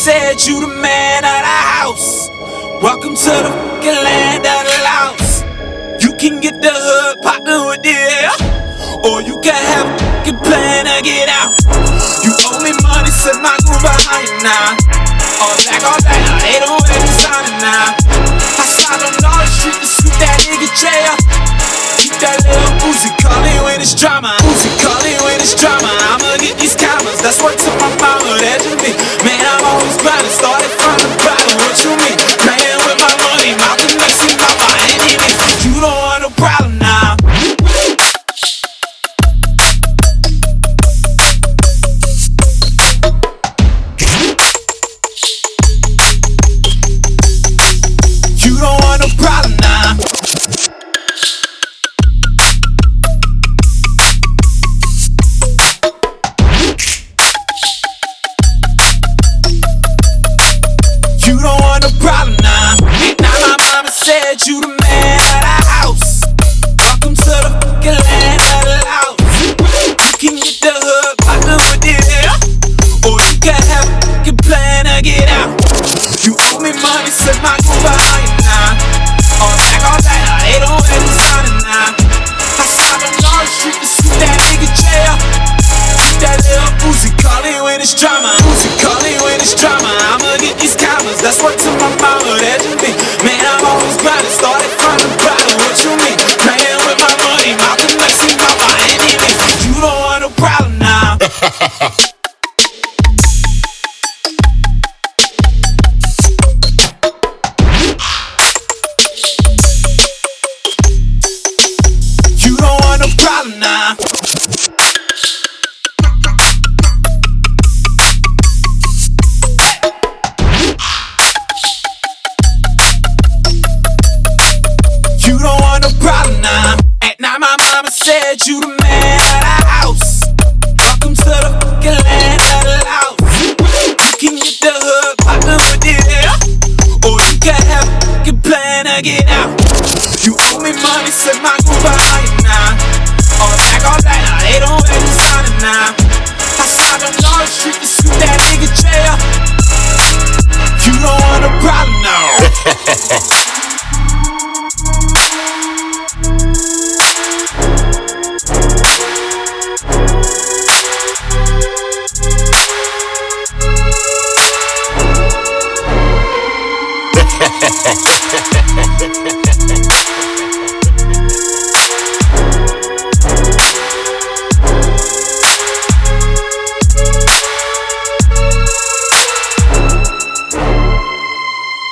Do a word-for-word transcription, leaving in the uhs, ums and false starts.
said you the man of the house. Welcome to the fucking land of the lost. You can get the hood poppin' with the air, or you can have a fucking plan to get out. You owe me money, set my groove behind you now. All black, all black, they don't have me signing now. I slide on all the street to sweep that nigga jail. Keep that little Uzi, call it when it's drama. Uzi, call it when it's drama. I'ma get these commas, that's work to my mama, that's just me. Man, I'm always grinding, started from the bottom, what you mean? Playing with my money, my connection, not my enemies. You don't want no problem now. You don't want no problem now. You don't want no problem now. Now my mama said you the man of the house. Welcome to the fucking land of the lost. You can get the hood poppin' with the air, or you can have a fucking plan to get out. You owe me money, set my groove behind you now. All black, all black, they don't have me signing now. I slide on all the street to sweep that nigga jail. Keep that little Uzi, call it when it's drama. Uzi, call it when it's drama. I'ma get these commas, that's work to my mama, that's just me. Man, I'm always grinding, started from the bottom, what you mean? Playing with my money, my connection, not my enemies. You don't want no problem now. You don't want no problem now. You don't want no problem now. At night my mama said you the man of the house. Welcome to the fucking land of the lost. You can get the hood poppin' with the air, or you can have a fucking plan to get out. You owe me money, set my groove behind you.